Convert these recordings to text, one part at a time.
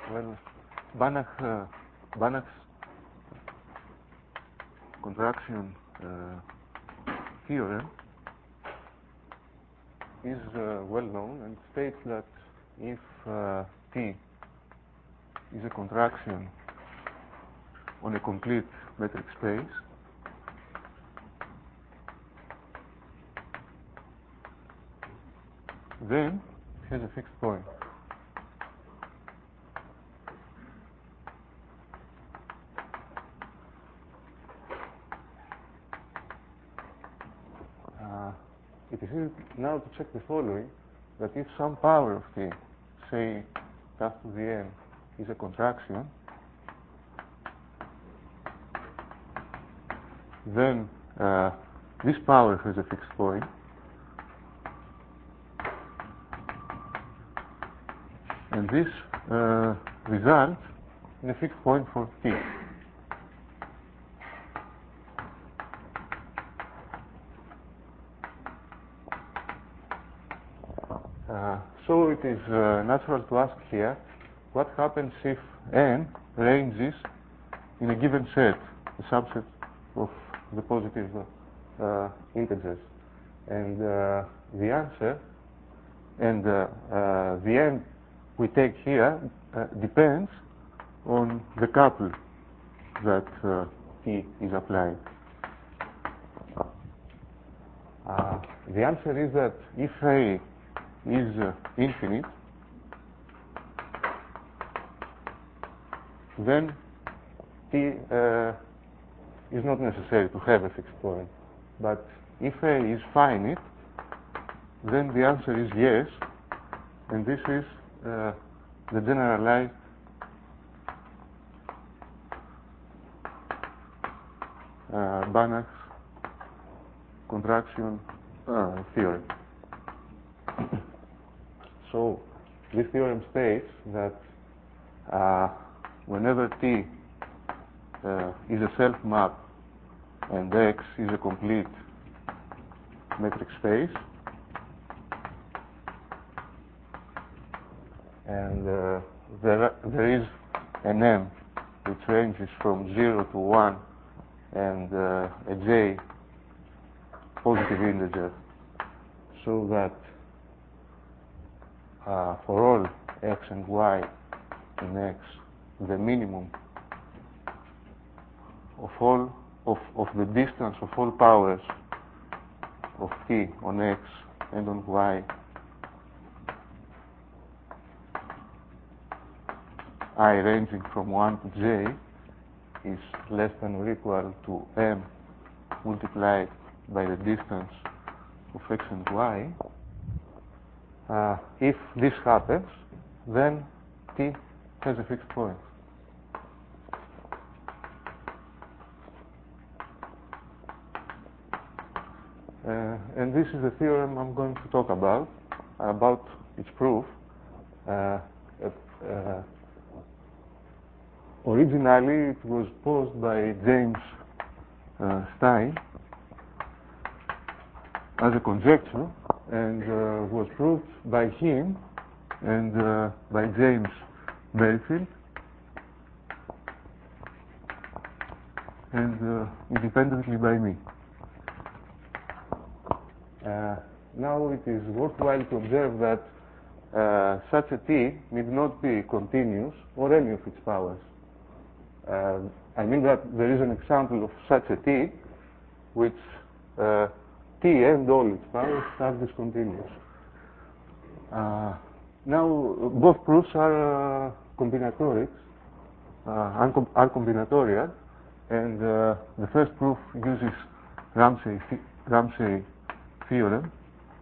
Well, Banach's contraction theorem is well known and states that if T is a contraction on a complete metric space, then it has a fixed point. It is easy now to check the following, that if some power of T, say τ to the n, is a contraction, then this power has a fixed point, and this results in a fixed point for T. So it is natural to ask here, what happens if n ranges in a given set, a subset of the positive integers? And the answer, and the n we take here depends on the couple that T is applying. The answer is that if A is infinite, then T is not necessary to have a fixed point. But if A is finite, then the answer is yes, and this is the generalized Banach's contraction theorem. So this theorem states that whenever T is a self-map and X is a complete metric space, and there is an M which ranges from 0 to 1 and a J positive integer, so that for all X and Y in X, the minimum of all of the distance of all powers of T on X and on Y I ranging from 1 to J is less than or equal to M multiplied by the distance of X and Y. If this happens, then T has a fixed point. And this is the theorem I'm going to talk about its proof. Originally, it was posed by James Stein as a conjecture, and was proved by him and by James Merrifield, and independently by me. Now it is worthwhile to observe that such a T need not be continuous or any of its powers. I mean that there is an example of such a T which T and all its powers are discontinuous. Now both proofs are combinatorics, are combinatorial, and the first proof uses Ramsey theorem,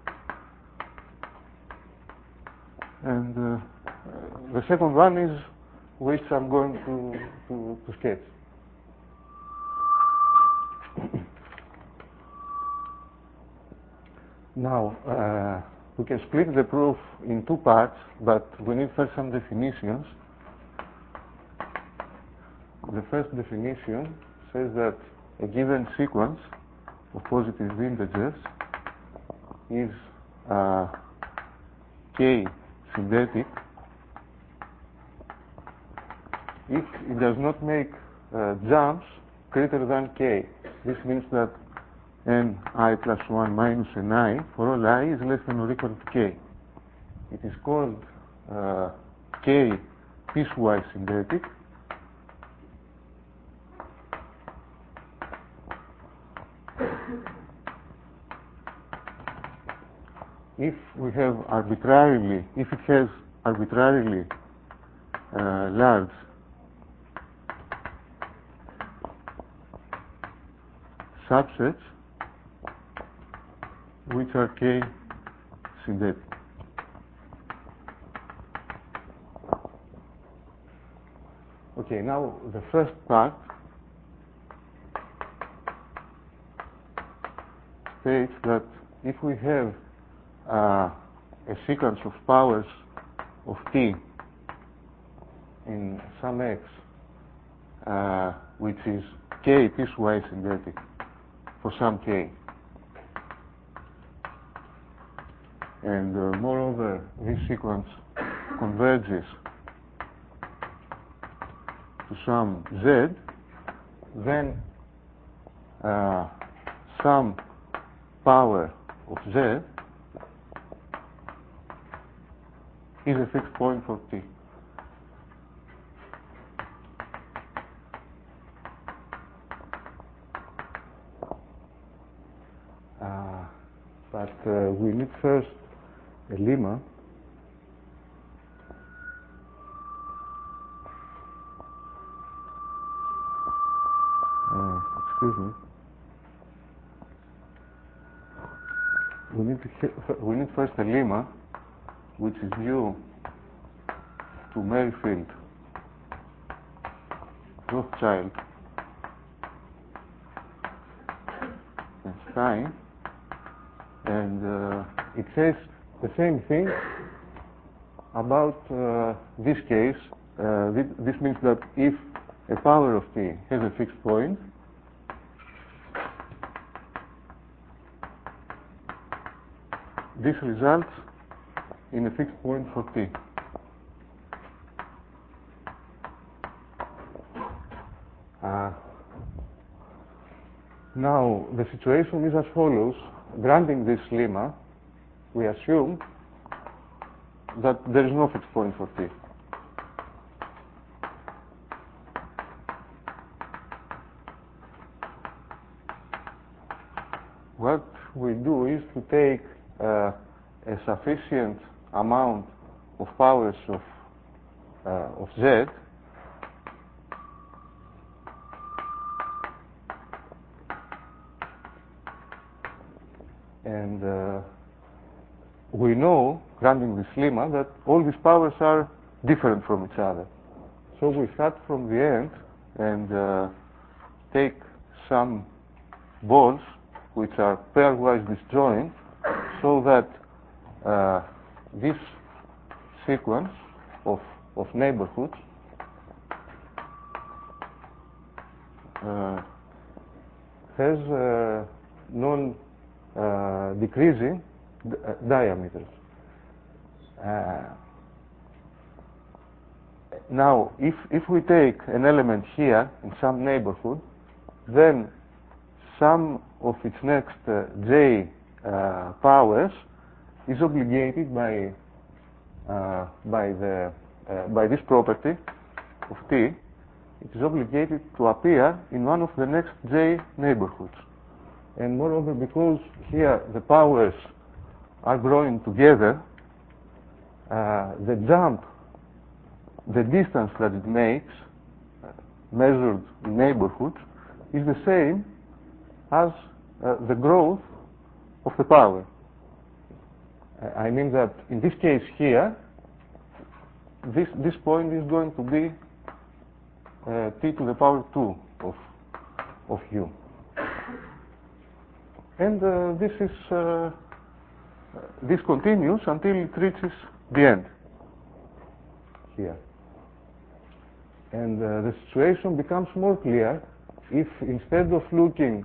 and the second one is which I'm going to sketch. Now, we can split the proof in two parts, but we need first some definitions. The first definition says that a given sequence of positive integers is K synthetic if it does not make jumps greater than k. This means that ni plus 1 minus ni for all I is less than or equal to k. It is called k piecewise synthetic. If we have arbitrarily, if it has arbitrarily large subsets which are k synthetic. Okay, now the first part states that if we have a sequence of powers of t in some x which is k piecewise synthetic for some k, and moreover this sequence converges to some z, then some power of z is a fixed point for t. But we need first a lemma excuse me. We need first a lemma which is due to Merrifield, Rothschild, and Stein, and it says the same thing about this case. This means that if a power of t has a fixed point, this results in a fixed point for t. Now the situation is as follows. Granting this lemma, we assume that there is no fixed point for t. What we do is to take a sufficient amount of powers of z and we know, granting this lemma, that all these powers are different from each other. So we start from the end and take some balls which are pairwise disjoint, so that this sequence of neighborhoods has non-decreasing diameters. Now, if we take an element here in some neighborhood, then some of its next j powers is obligated by this property of t. It is obligated to appear in one of the next j neighborhoods. And moreover, because here the powers are growing together, the jump, the distance that it makes, measured in neighborhoods, is the same as the growth of the power. I mean that in this case here, this point is going to be t to the power 2 of u. And this continues until it reaches the end here. And the situation becomes more clear if, instead of looking,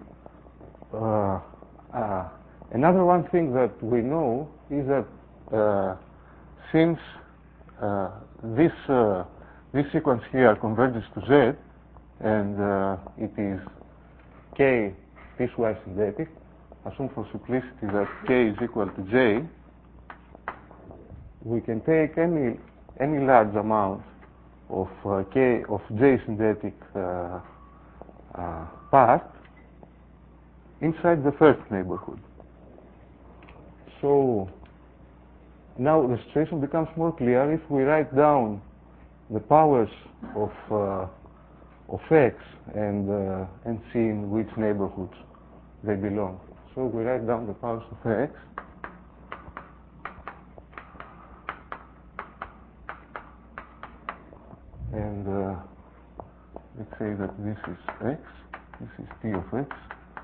another one thing that we know is that since this this sequence here converges to Z, and it is K piecewise synthetic. Assume for simplicity that K is equal to J. We can take any large amount of K of J synthetic part inside the first neighborhood. So now the situation becomes more clear if we write down the powers of X and see in which neighborhoods they belong. So we write down the powers of X. And let's say that this is X, this is P of X,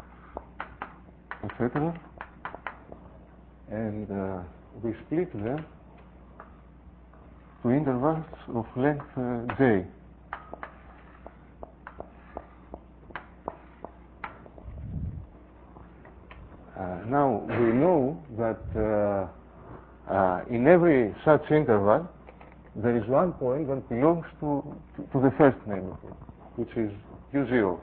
etc. And we split them to intervals of length J. Now we know that in every such interval there is one point that belongs to the first neighborhood, which is U0.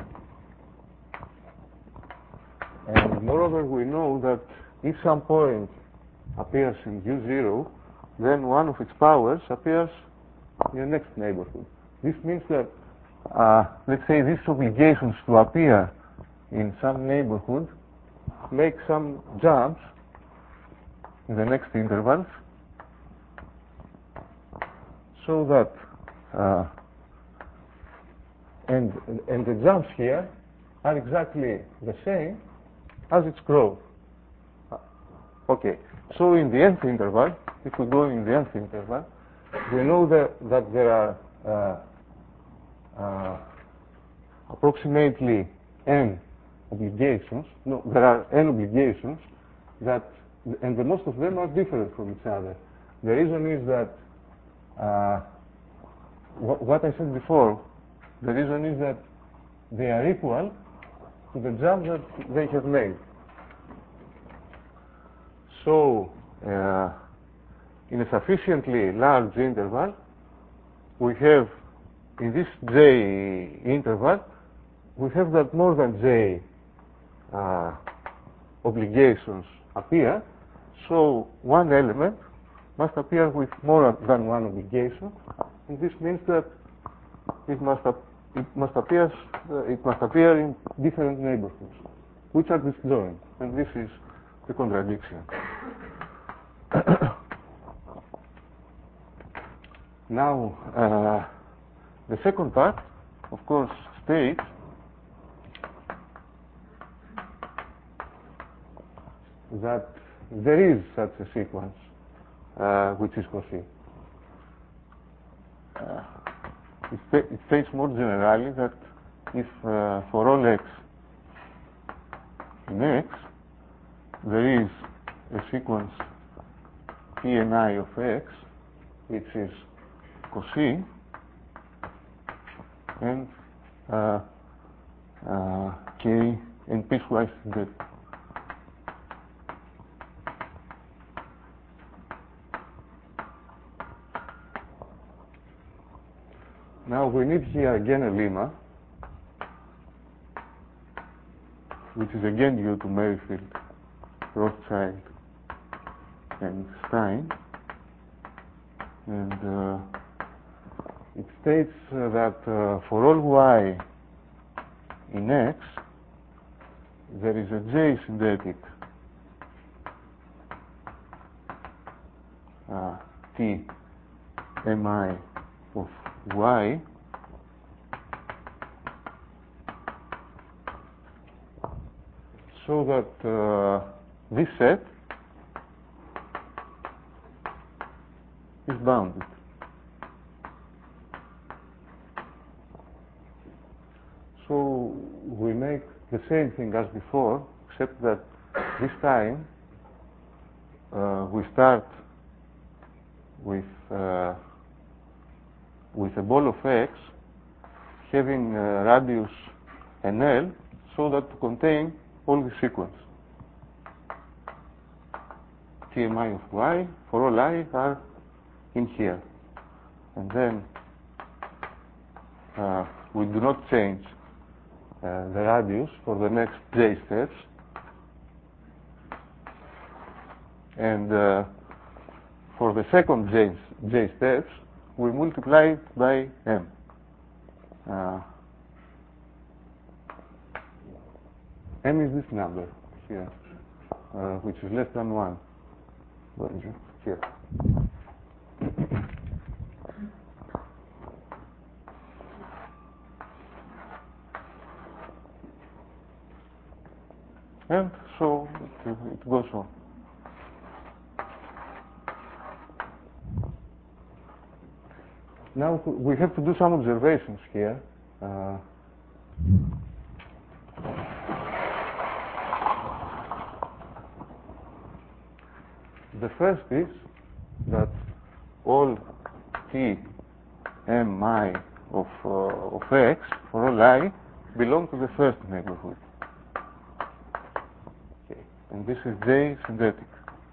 And moreover, we know that if some point appears in U0, then one of its powers appears in the next neighborhood. This means that, let's say, these obligations to appear in some neighborhood make some jumps in the next intervals, so that and the jumps here are exactly the same as its growth. Okay, so in the nth interval, if we go in the nth interval, we know that there are approximately n obligations. No, there are n obligations that, and the most of them are different from each other. The reason is that what I said before, the reason is that they are equal to the jump that they have made. So, in a sufficiently large interval, we have, in this J interval, we have that more than J obligations appear. So, one element must appear with more than one obligation, and this means that it must appear in different neighborhoods, which are disjoint, and this is the contradiction. Now, the second part, of course, states that there is such a sequence, which is Cauchy. It states more generally that if for all x in X there is a sequence Pni of X, which is Cauchy, and K and piecewise synthetic. Now we need here again a lemma, which is again due to Merrifield, Rothschild, and Stein, and it states that for all y in X, there is a J synthetic T mi of y so that this set is bounded. So we make the same thing as before, except that this time we start with a ball of X having radius NL, so that to contain all the sequence. Tmi of y for all I are in here. And then we do not change the radius for the next j steps, and for the second j steps, we multiply it by m. M is this number here, which is less than 1. Where is it? Here. And so it goes on. Now we have to do some observations here. The first is that all t m I of x for all I belong to the first neighborhood. Okay. And this is J synthetic.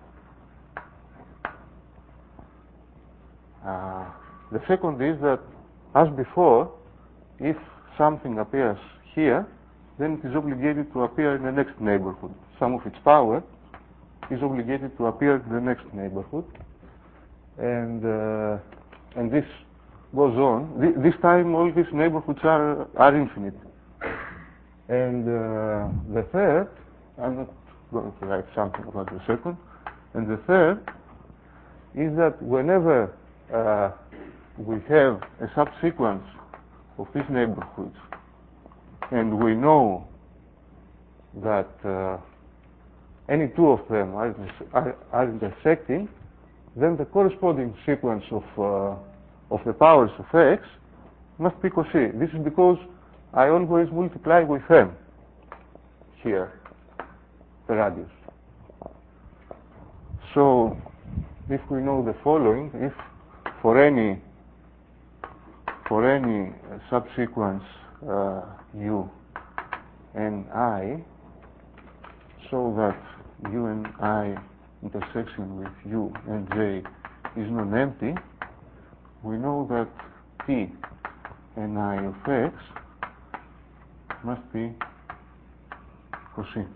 The second is that, as before, if something appears here, then it is obligated to appear in the next neighborhood. Some of its power is obligated to appear in the next neighborhood, and this goes on. This time, all these neighborhoods are infinite. And the third, I'm not going to write something about the second. And the third is that whenever we have a subsequence of these neighborhoods, and we know that any two of them are intersecting, then the corresponding sequence of the powers of x must be cosine. This is because I always multiply with m here, the radius. So if we know the following, if for any subsequence u and I, so that u and I intersection with u and j is non-empty, we know that t and I of x must be cosine.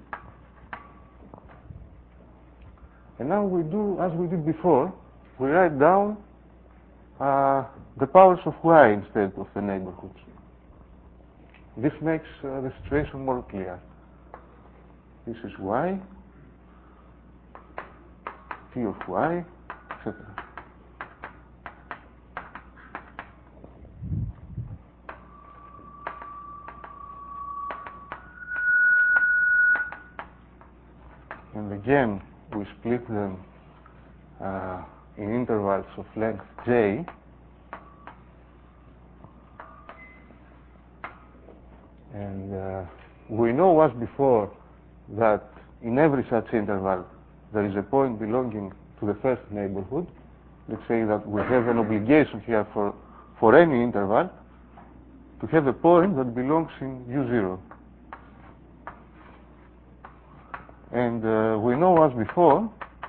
And now we do as we did before, we write down the powers of y instead of the neighborhoods. This makes the situation more clear. This is y, t of y, etc. And again, we split them in intervals of length j, and we know as before that in every such interval there is a point belonging to the first neighborhood. Let's say that we have an obligation here for any interval to have a point that belongs in u0. And we know as before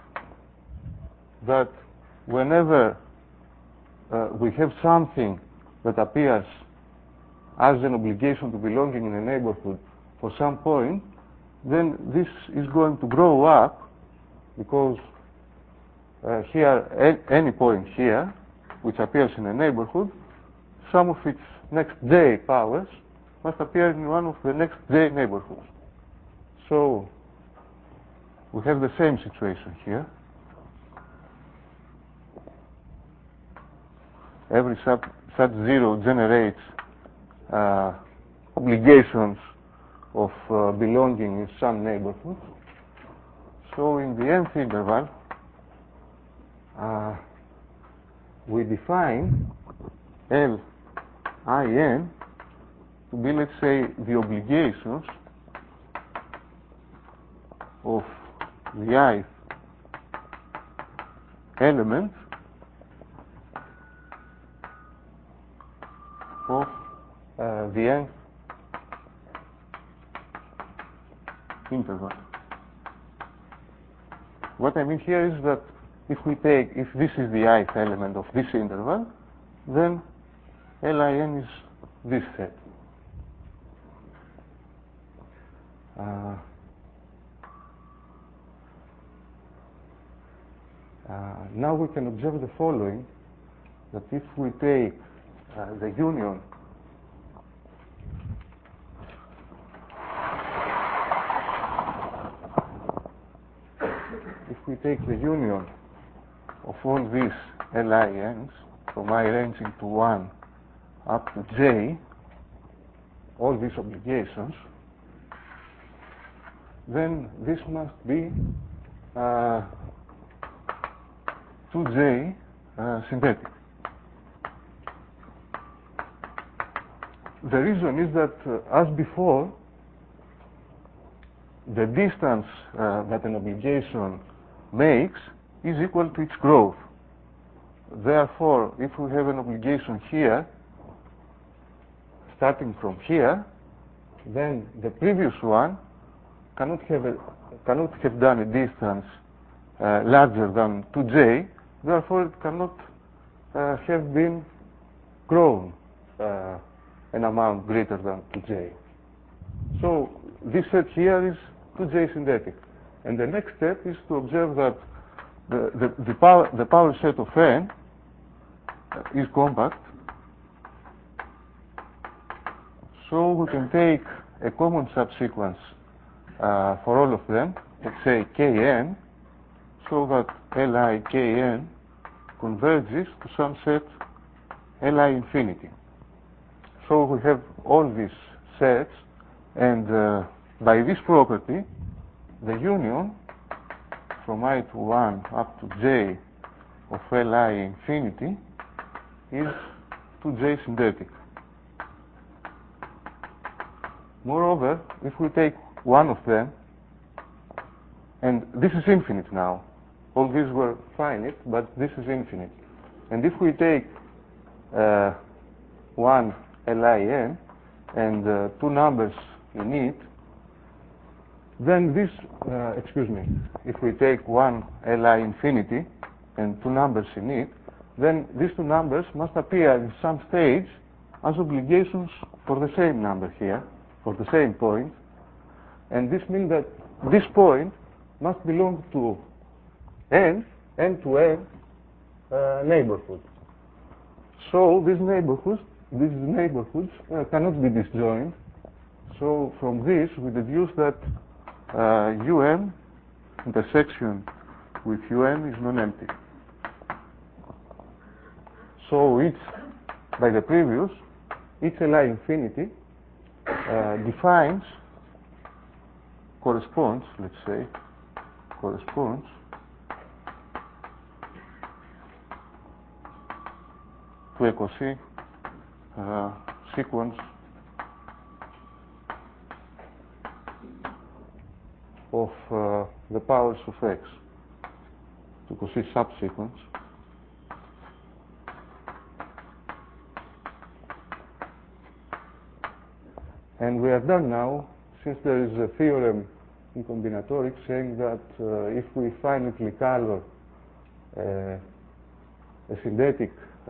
that whenever we have something that appears as an obligation to belonging in a neighborhood for some point, then this is going to grow up, because here, any point here, which appears in a neighborhood, some of its next j powers must appear in one of the next j neighborhoods. So we have the same situation here. Every such zero generates obligations of belonging in some neighborhood. So in the nth interval, we define L(in) to be, let's say, the obligations of the ith element of the nth interval. What I mean here is that if this is the ith element of this interval, then L(in) is this set. Now we can observe the following, that if we take the union of all these LINs from I ranging to 1 up to J, all these obligations, then this must be 2J synthetic. The reason is that, as before, the distance that an obligation makes is equal to its growth. Therefore, if we have an obligation here, starting from here, then the previous one cannot have done a distance larger than 2J, therefore it cannot have been grown an amount greater than 2J. So this set here is 2J synthetic. And the next step is to observe that the power set of N is compact. So we can take a common subsequence for all of them, let's say Kn, so that Li Kn converges to some set Li infinity. So we have all these sets, and by this property, the union from I to 1 up to J of Li infinity is 2J synthetic. Moreover, if we take one of them, and this is infinite now, all these were finite, but this is infinite. And if we take one LIN and two numbers in it, then this, if we take one Li infinity and two numbers in it, then these two numbers must appear in some stage as obligations for the same number here, for the same point, and this means that this point must belong to n to n neighborhood. So these neighborhoods cannot be disjoint. So from this we deduce that un intersection with un is non-empty. So each, by the previous, each Li infinity corresponds to a Cauchy sequence of the powers of x, to Cauchy subsequence. And we are done now, since there is a theorem in combinatorics saying that if we finitely color a synthetic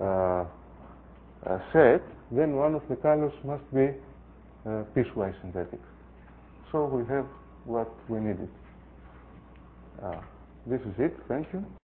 set, then one of the colors must be piecewise synthetic. So we have what we needed. This is it. Thank you.